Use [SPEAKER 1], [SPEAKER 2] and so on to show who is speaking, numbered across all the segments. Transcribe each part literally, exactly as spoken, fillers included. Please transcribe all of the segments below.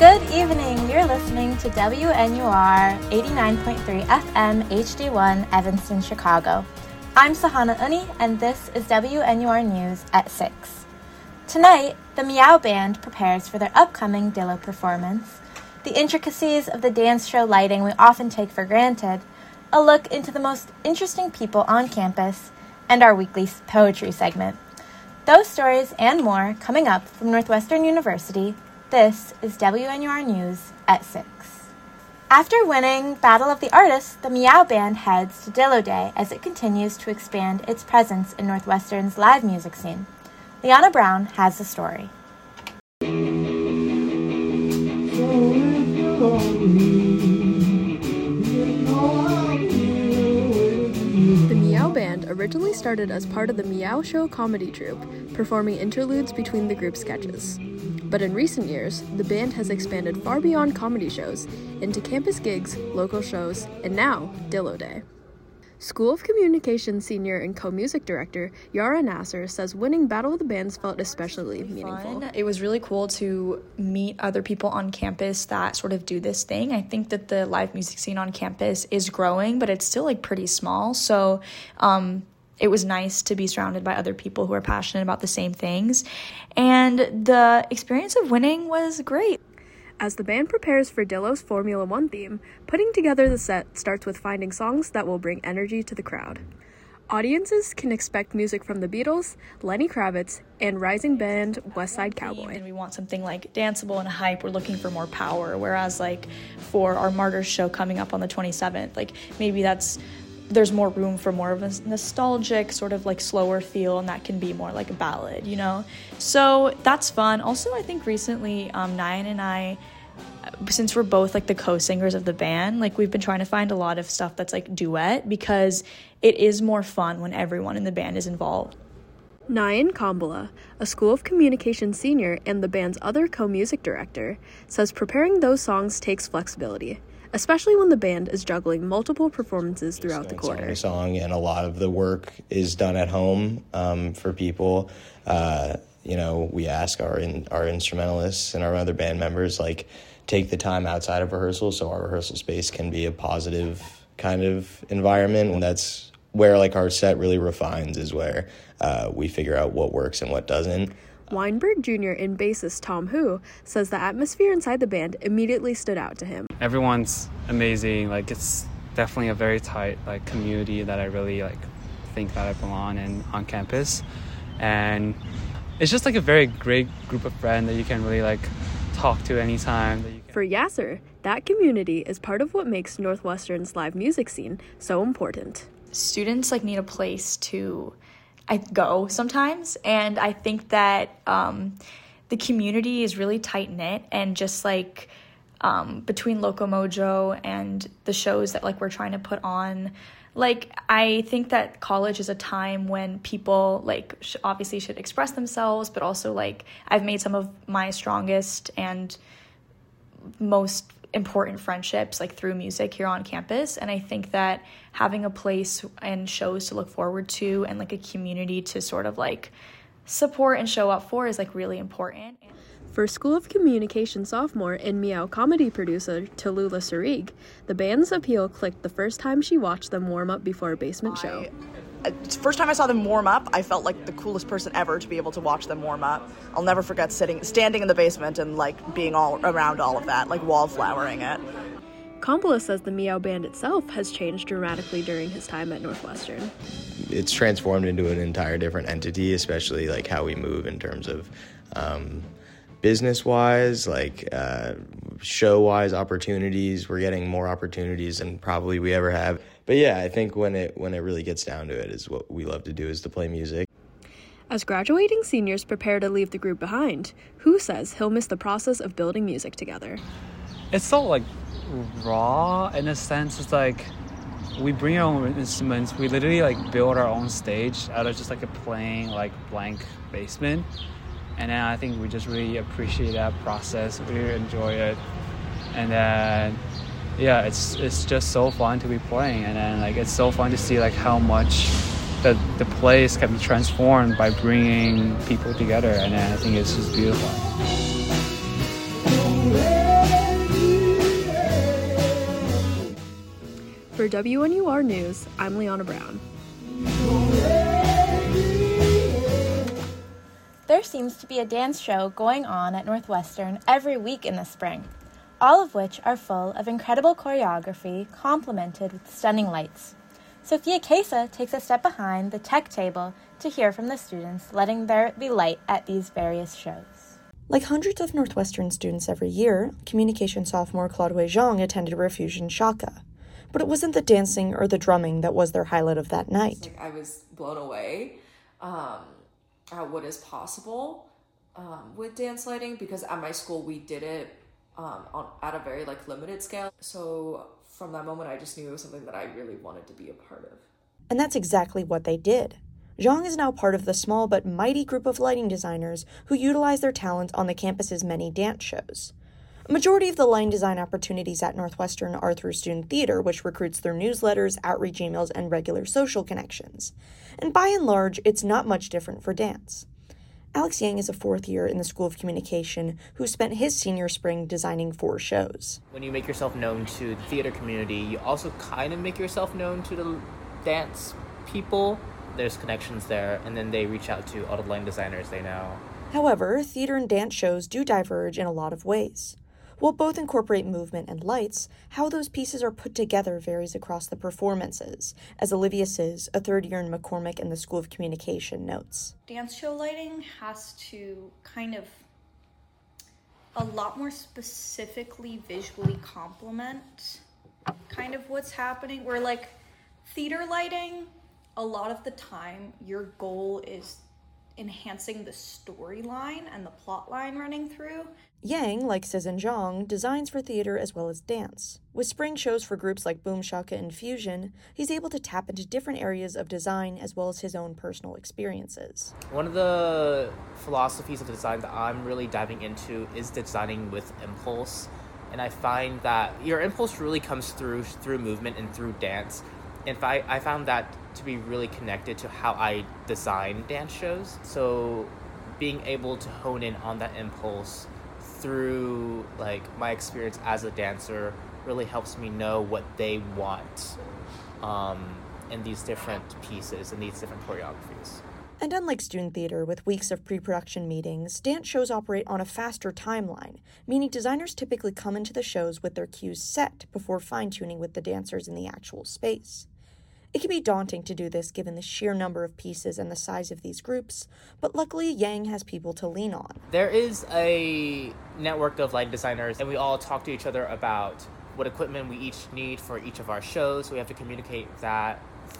[SPEAKER 1] Good evening. You're listening to W N U R eighty-nine point three F M H D one Evanston, Chicago. I'm Sahana Uni, and this is W N U R News at six. Tonight, the Meow Band prepares for their upcoming Dillo performance, the intricacies of the dance show lighting we often take for granted, a look into the most interesting people on campus, and our weekly poetry segment. Those stories and more coming up from Northwestern University. This is W N U R News at six. After winning Battle of the Artists, the Meow Band heads to Dillo Day as it continues to expand its presence in Northwestern's live music scene. Liana Brown has the story.
[SPEAKER 2] The Meow Band originally started as part of the Meow Show comedy troupe, performing interludes between the group's sketches. But in recent years, the band has expanded far beyond comedy shows into campus gigs, local shows, and now Dillo Day. School of Communication senior and co-music director Yara Nasser says winning Battle of the Bands felt especially meaningful.
[SPEAKER 3] Fun. It was really cool to meet other people on campus that sort of do this thing. I think that the live music scene on campus is growing, but it's still like pretty small. So um, it was nice to be surrounded by other people who are passionate about the same things. And the experience of winning was great.
[SPEAKER 2] As the band prepares for Dillo's Formula One theme, putting together the set starts with finding songs that will bring energy to the crowd. Audiences can expect music from the Beatles, Lenny Kravitz, and rising band West Side Cowboy.
[SPEAKER 3] And we want something like danceable and hype. We're looking for more power, whereas like for our Martyrs show coming up on the twenty-seventh, like maybe that's there's more room for more of a nostalgic sort of like slower feel, and that can be more like a ballad, you know? So that's fun. Also, I think recently, um, Nyan and I, since we're both like the co-singers of the band, like we've been trying to find a lot of stuff that's like duet because it is more fun when everyone in the band is involved.
[SPEAKER 2] Nyan Kambola, a School of Communication senior and the band's other co-music director, says preparing those songs takes flexibility, especially when the band is juggling multiple performances throughout the quarter.
[SPEAKER 4] Song, and a lot of the work is done at home um, for people. Uh, you know, we ask our in, our instrumentalists and our other band members, like, take the time outside of rehearsal so our rehearsal space can be a positive kind of environment. And that's where, like, our set really refines, is where uh, we figure out what works and what doesn't.
[SPEAKER 2] Weinberg Junior and bassist Tom Hu says the atmosphere inside the band immediately stood out to him.
[SPEAKER 5] Everyone's amazing. Like, it's definitely a very tight like community that I really like think that I belong in on campus, and it's just like a very great group of friends that you can really like talk to anytime. That you can...
[SPEAKER 2] For Yasser, that community is part of what makes Northwestern's live music scene so important.
[SPEAKER 3] Students like need a place to I go sometimes, and I think that um, the community is really tight-knit, and just like um, between Loco Mojo and the shows that like we're trying to put on, like I think that college is a time when people like sh- obviously should express themselves, but also like I've made some of my strongest and most important friendships like through music here on campus, and I think that having a place and shows to look forward to and like a community to sort of like support and show up for is like really important.
[SPEAKER 2] For School of Communication sophomore and Meow comedy producer Tallulah Sarig, the band's appeal clicked the first time she watched them warm up before a basement show.
[SPEAKER 6] I, first time I saw them warm up, I felt like the coolest person ever to be able to watch them warm up. I'll never forget sitting, standing in the basement and like being all around all of that, like wallflowering it.
[SPEAKER 2] Kambola says the Meow Band itself has changed dramatically during his time at Northwestern.
[SPEAKER 4] It's transformed into an entire different entity, especially like how we move in terms of um, business-wise, like uh, show-wise opportunities. We're getting more opportunities than probably we ever have. But yeah, I think when it when it really gets down to it, is what we love to do is to play music.
[SPEAKER 2] As graduating seniors prepare to leave the group behind, Hu says he'll miss the process of building music together.
[SPEAKER 5] It's so like raw in a sense. It's like we bring our own instruments. We literally like build our own stage out of just like a plain like blank basement. And then I think we just really appreciate that process. We really enjoy it. And then yeah, it's it's just so fun to be playing, and then like it's so fun to see like how much the the place can be transformed by bringing people together, and then I think it's just beautiful.
[SPEAKER 2] For W N U R News, I'm Leona Brown.
[SPEAKER 1] There seems to be a dance show going on at Northwestern every week in the spring, all of which are full of incredible choreography complemented with stunning lights. Sophia Kesa takes a step behind the tech table to hear from the students letting there be light at these various shows.
[SPEAKER 7] Like hundreds of Northwestern students every year, communication sophomore Claude Zhang attended Refusion Shaka. But it wasn't the dancing or the drumming that was their highlight of that night.
[SPEAKER 8] Like, I was blown away um, at what is possible um, with dance lighting, because at my school we did it um, on, at a very like limited scale. So from that moment, I just knew it was something that I really wanted to be a part of.
[SPEAKER 7] And that's exactly what they did. Zhang is now part of the small but mighty group of lighting designers who utilize their talent on the campus's many dance shows. A majority of the line design opportunities at Northwestern are through student theater, which recruits through newsletters, outreach emails, and regular social connections. And by and large, it's not much different for dance. Alex Yang is a fourth year in the School of Communication who spent his senior spring designing four shows.
[SPEAKER 9] When you make yourself known to the theater community, you also kind of make yourself known to the dance people. There's connections there, and then they reach out to all the line designers they know.
[SPEAKER 7] However, theater and dance shows do diverge in a lot of ways. While both incorporate movement and lights, how those pieces are put together varies across the performances, as Olivia Siz, a third year in McCormick in the School of Communication, notes.
[SPEAKER 10] Dance show lighting has to kind of a lot more specifically visually complement kind of what's happening. Where like theater lighting, a lot of the time your goal is enhancing the storyline and the plot line running through.
[SPEAKER 7] Yang, like Siz and Zhang, designs for theater as well as dance. With spring shows for groups like Boom Shaka and Fusion, he's able to tap into different areas of design as well as his own personal experiences.
[SPEAKER 9] One of the philosophies of design that I'm really diving into is designing with impulse. And I find that your impulse really comes through through movement and through dance. And I, I found that to be really connected to how I design dance shows. So being able to hone in on that impulse through like my experience as a dancer really helps me know what they want um, in these different pieces and these different choreographies.
[SPEAKER 7] And unlike student theater with weeks of pre-production meetings, dance shows operate on a faster timeline, meaning designers typically come into the shows with their cues set before fine-tuning with the dancers in the actual space. It can be daunting to do this given the sheer number of pieces and the size of these groups, but luckily Yang has people to lean on.
[SPEAKER 9] There is a network of light designers, and we all talk to each other about what equipment we each need for each of our shows. We have to communicate that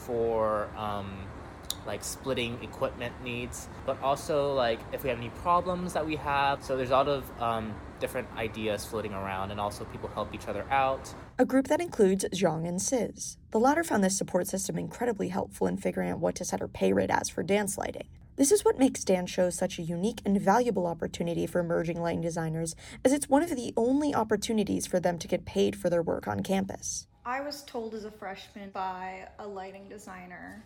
[SPEAKER 9] for um, like splitting equipment needs, but also like if we have any problems that we have. So there's a lot of um, different ideas floating around, and also people help each other out.
[SPEAKER 7] A group that includes Zhang and Siz. The latter found this support system incredibly helpful in figuring out what to set her pay rate as for dance lighting. This is what makes dance shows such a unique and valuable opportunity for emerging lighting designers, as it's one of the only opportunities for them to get paid for their work on campus.
[SPEAKER 10] I was told as a freshman by a lighting designer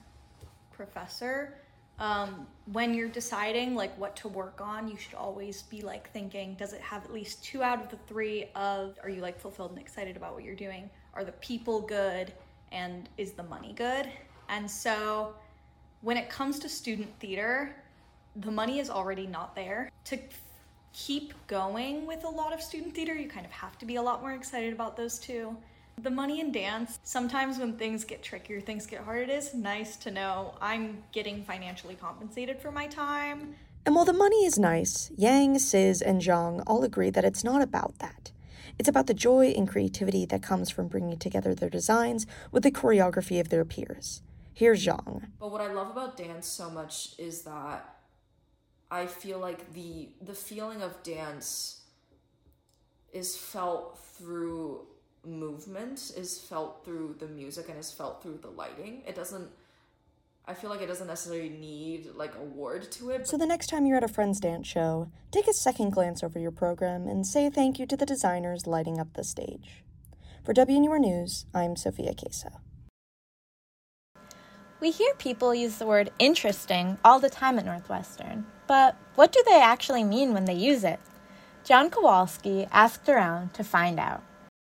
[SPEAKER 10] professor, um, when you're deciding like what to work on, you should always be like thinking, does it have at least two out of the three of, are you like fulfilled and excited about what you're doing? Are the people good? And is the money good? And so when it comes to student theater, the money is already not there. To keep going with a lot of student theater, you kind of have to be a lot more excited about those two. The money in dance, sometimes when things get trickier, things get hard, it is nice to know I'm getting financially compensated for my time.
[SPEAKER 7] And while the money is nice, Yang, Siz, and Zhang all agree that it's not about that. It's about the joy and creativity that comes from bringing together their designs with the choreography of their peers. Here's Zhang.
[SPEAKER 8] But what I love about dance so much is that I feel like the the feeling of dance is felt through movement, is felt through the music, and is felt through the lighting. It doesn't, I feel like it doesn't necessarily need like a word to it.
[SPEAKER 7] So the next time you're at a friend's dance show, take a second glance over your program and say thank you to the designers lighting up the stage. For W N U R News, I'm Sophia Kesa.
[SPEAKER 1] We hear people use the word interesting all the time at Northwestern, but what do they actually mean when they use it? John Kowalski asked around to find out.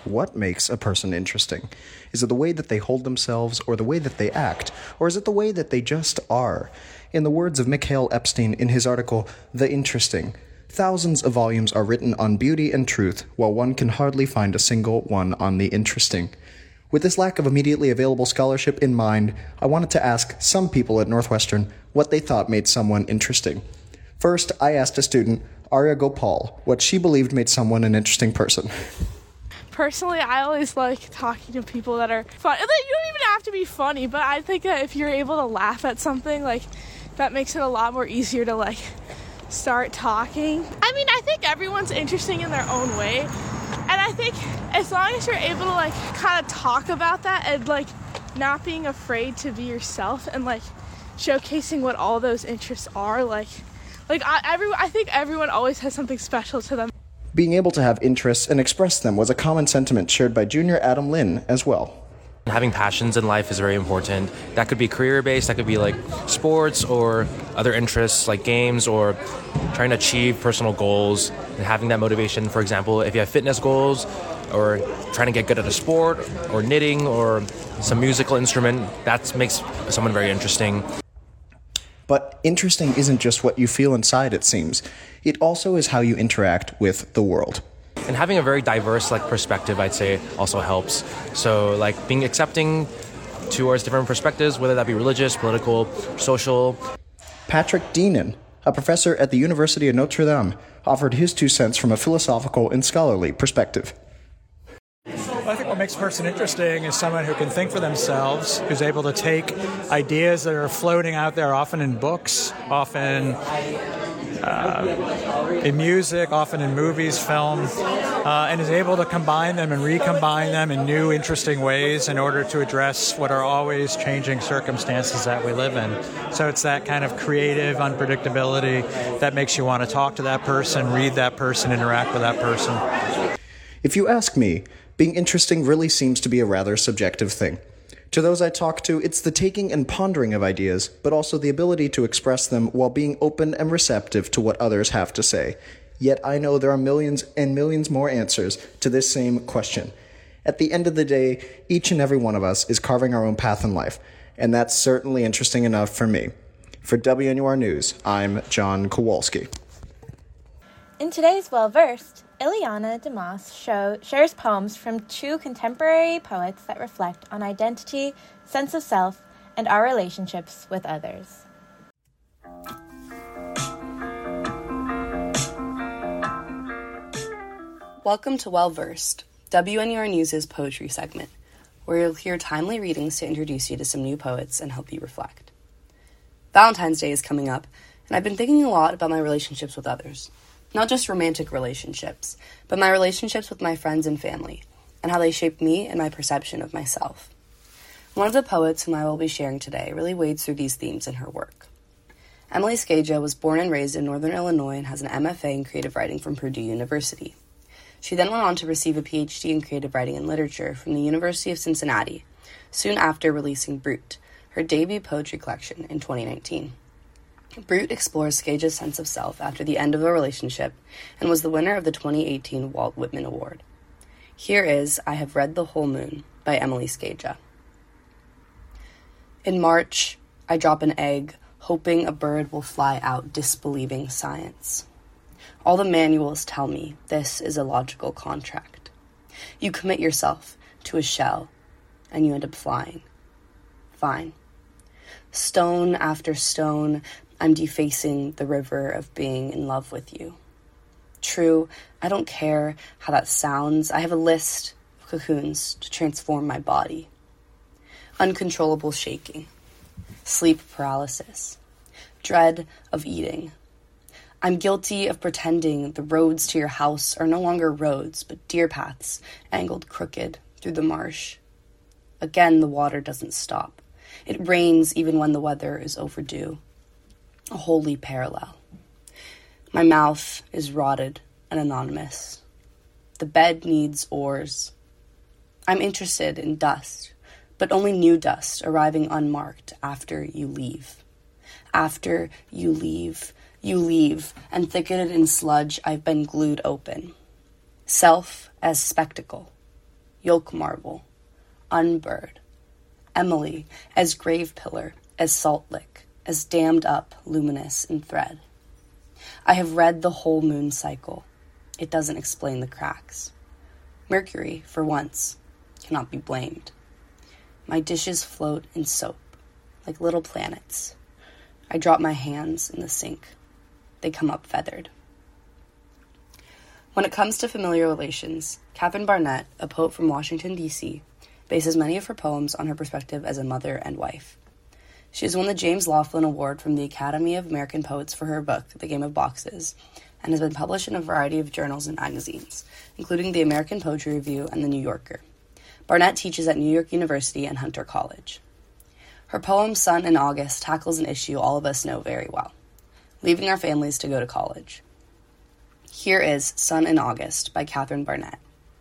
[SPEAKER 11] what makes a person interesting? Is it the way that they hold themselves, or the way that they act, or is it the way that they just are? In the words of Mikhail Epstein in his article, The Interesting, thousands of volumes are written on beauty and truth, while one can hardly find a single one on the interesting. With this lack of immediately available scholarship in mind, I wanted to ask some people at Northwestern what they thought made someone interesting. First, I asked a student, Arya Gopal, what she believed made someone an interesting person.
[SPEAKER 12] Personally, I always like talking to people that are fun. You don't even have to be funny, but I think that if you're able to laugh at something, like, that makes it a lot more easier to, like, start talking. I mean, I think everyone's interesting in their own way, and I think as long as you're able to, like, kind of talk about that and, like, not being afraid to be yourself and, like, showcasing what all those interests are, like, like I, every, I think everyone always has something special to them.
[SPEAKER 11] Being able to have interests and express them was a common sentiment shared by junior Adam Lynn as well.
[SPEAKER 13] Having passions in life is very important. That could be career-based, that could be like sports or other interests like games or trying to achieve personal goals and having that motivation. For example, if you have fitness goals or trying to get good at a sport or knitting or some musical instrument, that makes someone very interesting.
[SPEAKER 11] But interesting isn't just what you feel inside, it seems. It also is how you interact with the world.
[SPEAKER 13] And having a very diverse like perspective, I'd say, also helps. So like being accepting towards different perspectives, whether that be religious, political, social.
[SPEAKER 11] Patrick Deenan, a professor at the University of Notre Dame, offered his two cents from a philosophical and scholarly perspective.
[SPEAKER 14] Well, I think what makes a person interesting is someone who can think for themselves, who's able to take ideas that are floating out there, often in books, often uh, in music, often in movies, film, uh, and is able to combine them and recombine them in new, interesting ways in order to address what are always changing circumstances that we live in. So it's that kind of creative unpredictability that makes you want to talk to that person, read that person, interact with that person.
[SPEAKER 11] If you ask me, being interesting really seems to be a rather subjective thing. To those I talk to, it's the taking and pondering of ideas, but also the ability to express them while being open and receptive to what others have to say. Yet I know there are millions and millions more answers to this same question. At the end of the day, each and every one of us is carving our own path in life, and that's certainly interesting enough for me. For W N U R News, I'm John Kowalski.
[SPEAKER 1] In today's Well-Versed, Ileana Dimas show, shares poems from two contemporary poets that reflect on identity, sense of self, and our relationships with others.
[SPEAKER 15] Welcome to Well-Versed, W N U R News' poetry segment, where you'll hear timely readings to introduce you to some new poets and help you reflect. Valentine's Day is coming up, and I've been thinking a lot about my relationships with others. Not just romantic relationships, but my relationships with my friends and family, and how they shaped me and my perception of myself. One of the poets whom I will be sharing today really wades through these themes in her work. Emily Scaja was born and raised in Northern Illinois and has an M F A in creative writing from Purdue University. She then went on to receive a P H D in creative writing and literature from the University of Cincinnati, soon after releasing Brute, her debut poetry collection, in twenty nineteen. Brute explores Scaja's sense of self after the end of a relationship and was the winner of the twenty eighteen Walt Whitman Award. Here is I Have Read the Whole Moon by Emily Scaja. In March, I drop an egg, hoping a bird will fly out, disbelieving science. All the manuals tell me this is a logical contract. You commit yourself to a shell, and you end up flying. Fine. Stone after stone, I'm defacing the river of being in love with you. True, I don't care how that sounds. I have a list of cocoons to transform my body. Uncontrollable shaking, sleep paralysis, dread of eating. I'm guilty of pretending the roads to your house are no longer roads, but deer paths angled crooked through the marsh. Again, the water doesn't stop. It rains even when the weather is overdue. A holy parallel. My mouth is rotted and anonymous. The bed needs oars. I'm interested in dust, but only new dust arriving unmarked after you leave. After you leave, you leave, and thicketed in sludge, I've been glued open. Self as spectacle. yolk marble, unbird, Emily as grave pillar, as salt lick, as dammed up, luminous in thread. I have read the whole moon cycle. It doesn't explain the cracks. Mercury, for once, cannot be blamed. My dishes float in soap, like little planets. I drop my hands in the sink. They come up feathered. When it comes to familiar relations, Catherine Barnett, a poet from Washington, D C, bases many of her poems on her perspective as a mother and wife. She has won the James Laughlin Award from the Academy of American Poets for her book, The Game of Boxes, and has been published in a variety of journals and magazines, including the American Poetry Review and The New Yorker. Barnett teaches at New York University and Hunter College. Her poem, Sun in August, tackles an issue all of us know very well, leaving our families to go to college. Here is Sun in August by Catherine Barnett.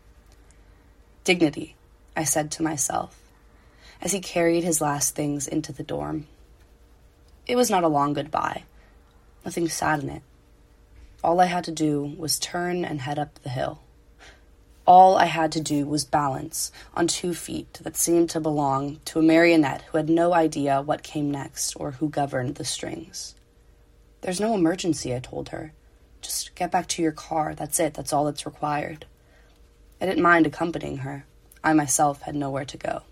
[SPEAKER 15] Dignity, I said to myself, as he carried his last things into the dorm. It was not a long goodbye, nothing sad in it. All I had to do was turn and head up the hill. All I had to do was balance on two feet that seemed to belong to a marionette who had no idea what came next or who governed the strings. There's no emergency, I told her. Just get back to your car, that's it, that's all that's required. I didn't mind accompanying her. I myself had nowhere to go.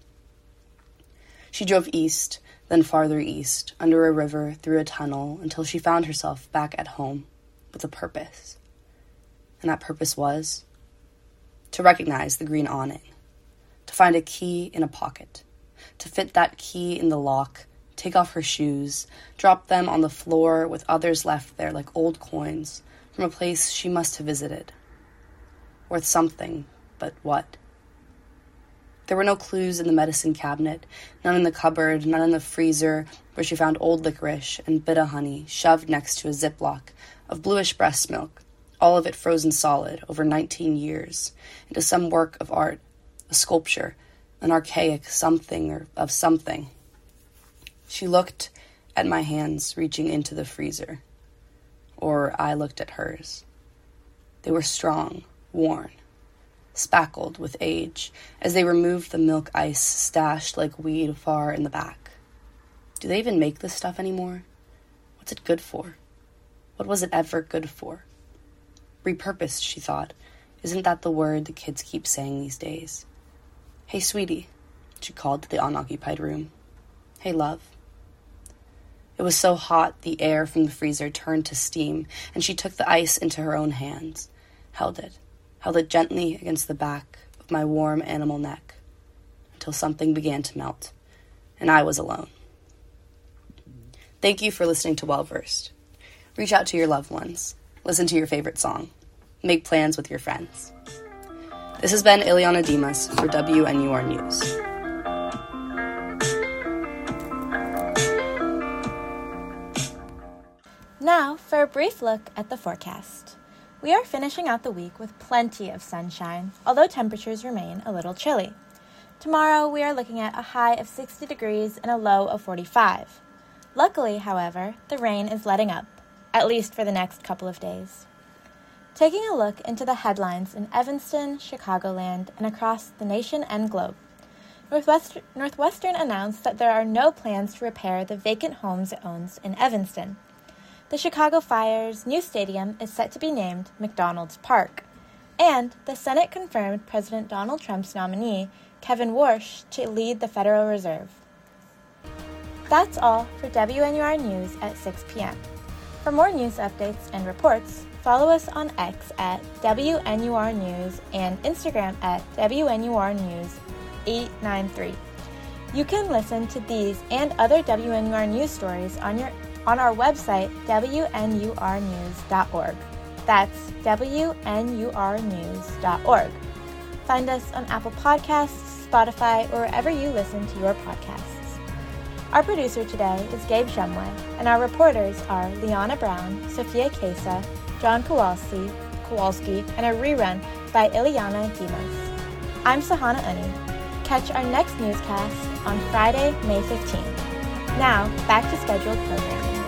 [SPEAKER 15] She drove east, then farther east, under a river, through a tunnel, until she found herself back at home, with a purpose. And that purpose was to recognize the green awning, to find a key in a pocket, to fit that key in the lock, take off her shoes, drop them on the floor with others left there like old coins from a place she must have visited. Worth something, but what? There were no clues in the medicine cabinet, none in the cupboard, none in the freezer, where she found old licorice and bit of honey shoved next to a Ziploc of bluish breast milk, all of it frozen solid over nineteen years, into some work of art, a sculpture, an archaic something or of something. She looked at my hands reaching into the freezer, or I looked at hers. They were strong, worn, spackled with age, as they removed the milk ice stashed like weed far in the back. Do they even make this stuff anymore? What's it good for? What was it ever good for? Repurposed, she thought. Isn't that the word the kids keep saying these days? Hey, sweetie, she called to the unoccupied room. Hey, love. It was so hot the air from the freezer turned to steam, and she took the ice into her own hands, held it, held it gently against the back of my warm animal neck, until something began to melt, and I was alone. Thank you for listening to Well Versed. Reach out to your loved ones. Listen to your favorite song. Make plans with your friends. This has been Ileana Dimas for W N U R News.
[SPEAKER 1] Now for a brief look at the forecast. We are finishing out the week with plenty of sunshine, although temperatures remain a little chilly. Tomorrow we are looking at a high of sixty degrees and a low of forty-five. Luckily, however, the rain is letting up, at least for the next couple of days. Taking a look into the headlines in Evanston, Chicagoland, and across the nation and globe. Northwestern, Northwestern announced that there are no plans to repair the vacant homes it owns in Evanston. The Chicago Fire's new stadium is set to be named McDonald's Park, and the Senate confirmed President Donald Trump's nominee, Kevin Warsh, to lead the Federal Reserve. That's all for W N U R News at six p.m. For more news updates and reports, follow us on X at W N U R News and Instagram at W N U R News eight nine three. You can listen to these and other W N U R News stories on your on our website, W N U R news dot org. That's W N U R news dot org. Find us on Apple Podcasts, Spotify, or wherever you listen to your podcasts. Our producer today is Gabe Shumway, and our reporters are Liana Brown, Sophia Kesa, John Kowalski, Kowalski, and a rerun by Ileana Dimas. I'm Sahana Uni. Catch our next newscast on Friday, May fifteenth. Now, back to scheduled programming.